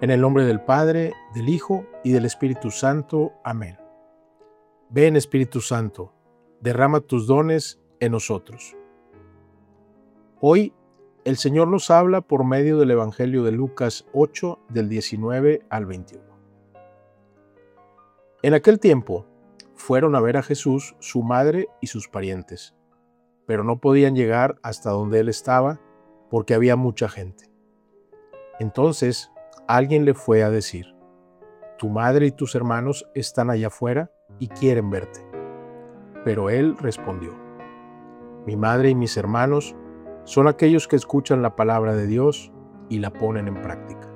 En el nombre del Padre, del Hijo y del Espíritu Santo. Amén. Ven, Espíritu Santo, derrama tus dones en nosotros. Hoy, el Señor nos habla por medio del Evangelio de Lucas 8, del 19 al 21. En aquel tiempo, fueron a ver a Jesús su madre y sus parientes, pero no podían llegar hasta donde él estaba porque había mucha gente. Entonces, alguien le fue a decir: tu madre y tus hermanos están allá afuera y quieren verte. Pero él respondió: mi madre y mis hermanos son aquellos que escuchan la palabra de Dios y la ponen en práctica.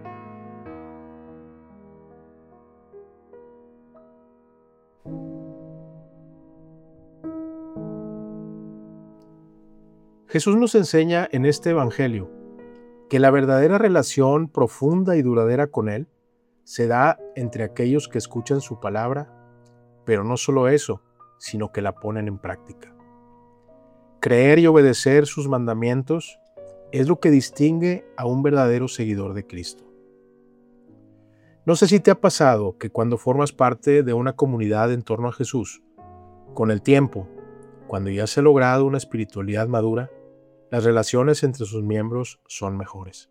Jesús nos enseña en este Evangelio que la verdadera relación profunda y duradera con Él se da entre aquellos que escuchan su palabra, pero no solo eso, sino que la ponen en práctica. Creer y obedecer sus mandamientos es lo que distingue a un verdadero seguidor de Cristo. No sé si te ha pasado que cuando formas parte de una comunidad en torno a Jesús, con el tiempo, cuando ya se ha logrado una espiritualidad madura, las relaciones entre sus miembros son mejores.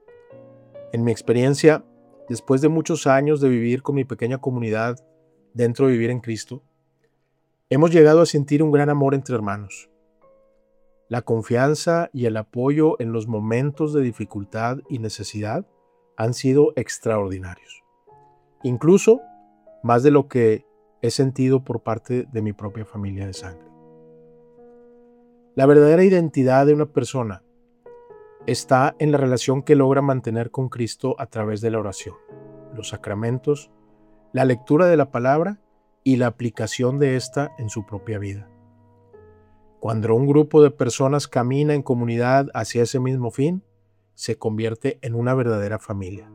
En mi experiencia, después de muchos años de vivir con mi pequeña comunidad dentro de Vivir en Cristo, hemos llegado a sentir un gran amor entre hermanos. La confianza y el apoyo en los momentos de dificultad y necesidad han sido extraordinarios. Incluso más de lo que he sentido por parte de mi propia familia de sangre. La verdadera identidad de una persona está en la relación que logra mantener con Cristo a través de la oración, los sacramentos, la lectura de la palabra y la aplicación de esta en su propia vida. Cuando un grupo de personas camina en comunidad hacia ese mismo fin, se convierte en una verdadera familia.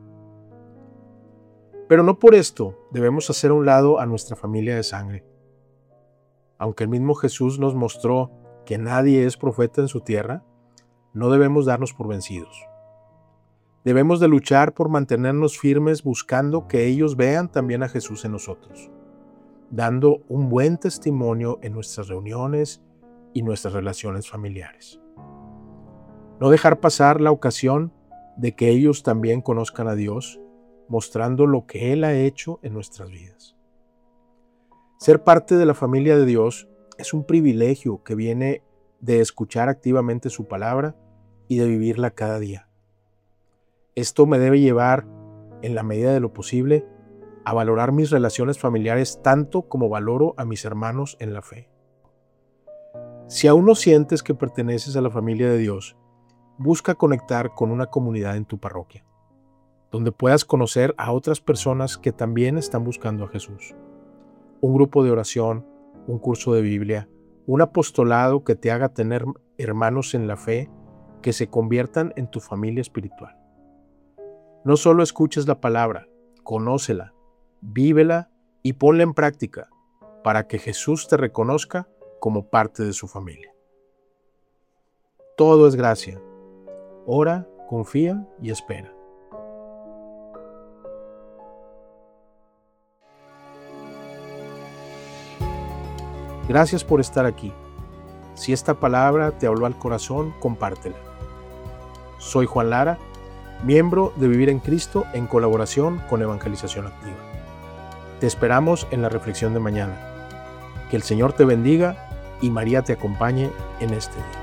Pero no por esto debemos hacer a un lado a nuestra familia de sangre. Aunque el mismo Jesús nos mostró que nadie es profeta en su tierra, no debemos darnos por vencidos. Debemos de luchar por mantenernos firmes buscando que ellos vean también a Jesús en nosotros, dando un buen testimonio en nuestras reuniones y nuestras relaciones familiares. No dejar pasar la ocasión de que ellos también conozcan a Dios, mostrando lo que Él ha hecho en nuestras vidas. Ser parte de la familia de Dios es un privilegio que viene de escuchar activamente su palabra y de vivirla cada día. Esto me debe llevar, en la medida de lo posible, a valorar mis relaciones familiares tanto como valoro a mis hermanos en la fe. Si aún no sientes que perteneces a la familia de Dios, busca conectar con una comunidad en tu parroquia, donde puedas conocer a otras personas que también están buscando a Jesús. Un grupo de oración, un curso de Biblia, un apostolado que te haga tener hermanos en la fe que se conviertan en tu familia espiritual. No solo escuches la palabra, conócela, vívela y ponla en práctica para que Jesús te reconozca como parte de su familia. Todo es gracia. Ora, confía y espera. Gracias por estar aquí. Si esta palabra te habló al corazón, compártela. Soy Juan Lara, miembro de Vivir en Cristo en colaboración con Evangelización Activa. Te esperamos en la reflexión de mañana. Que el Señor te bendiga y María te acompañe en este día.